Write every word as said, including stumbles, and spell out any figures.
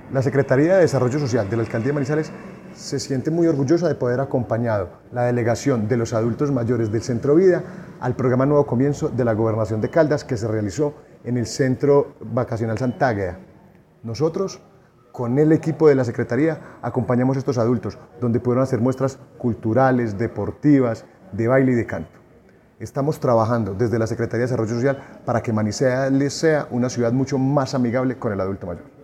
La Secretaría de Desarrollo Social de la Alcaldía de Manizales se siente muy orgullosa de poder acompañado la delegación de los adultos mayores del Centro Vida al programa Nuevo Comienzo de la Gobernación de Caldas que se realizó en el Centro Vacacional Santa Águeda. Nosotros, con el equipo de la Secretaría, acompañamos a estos adultos, donde pudieron hacer muestras culturales, deportivas, de baile y de canto. Estamos trabajando desde la Secretaría de Desarrollo Social para que Manizales sea una ciudad mucho más amigable con el adulto mayor.